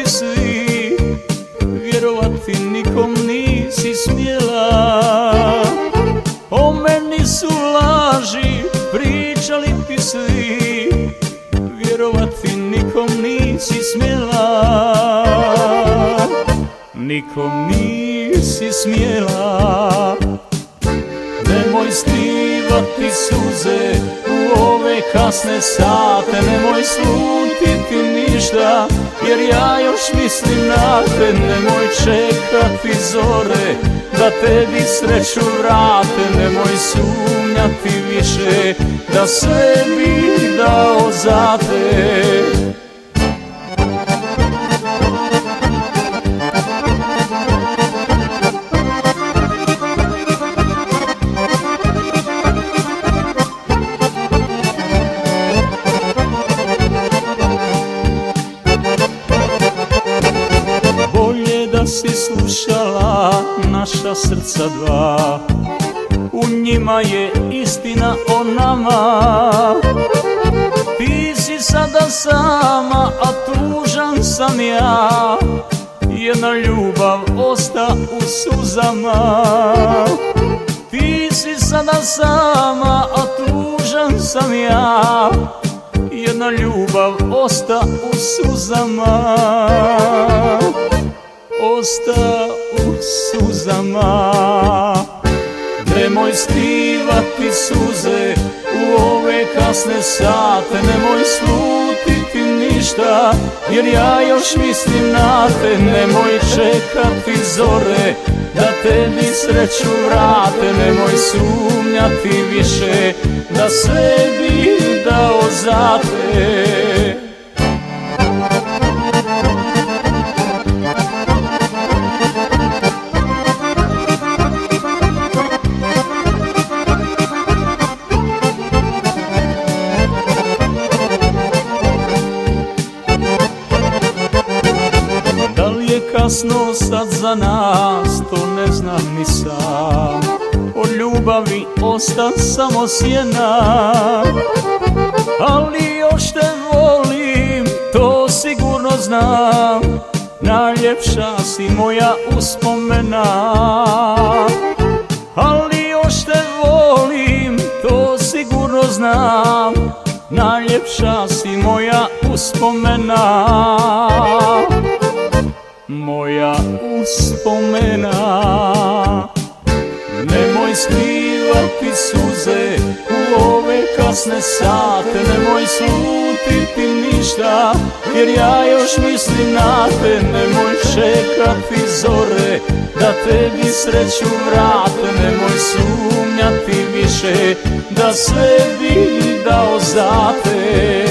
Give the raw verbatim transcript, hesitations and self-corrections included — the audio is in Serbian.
svi, vjerovati nikom nisi smjela. O meni su laži pričali ti svi, vjerovati nikom nisi smjela. Nikom nisi smjela. Nemoj skrivati suze u ove kasne sate, nemoj slutiti ništa, jer ja još mislim na te. Nemoj čekati zore da tebi sreću vrate, nemoj sumnjati više da sve bih dao za te. Da si slušala naša srca dva, u njima je istina o nama. Ti si sada sama, a tužan sam ja, jedna ljubav osta u suzama. Ti si sada sama, a tužan sam ja, jedna ljubav osta u suzama. Osta u suzama. Nemoj skrivati suze u ove kasne sate, nemoj slutiti ništa, jer ja još mislim na te. Nemoj čekati zore da tebi sreću vrate, nemoj sumnjati više da sve bih dao za te. Kasno sad za nas, to ne znam ni sam. Od ljubavi osta samo sjena, ali još te volim, to sigurno znam. Najljepša si moja uspomena, ali još te volim, to sigurno znam. Najljepša si moja uspomena, moja uspomena. Nemoj skrivati suze u ove kasne sate, nemoj slutiti ništa, jer ja još mislim na te. Nemoj čekati zore da tebi sreću vrate, nemoj sumnjati više da sve bih dao za te.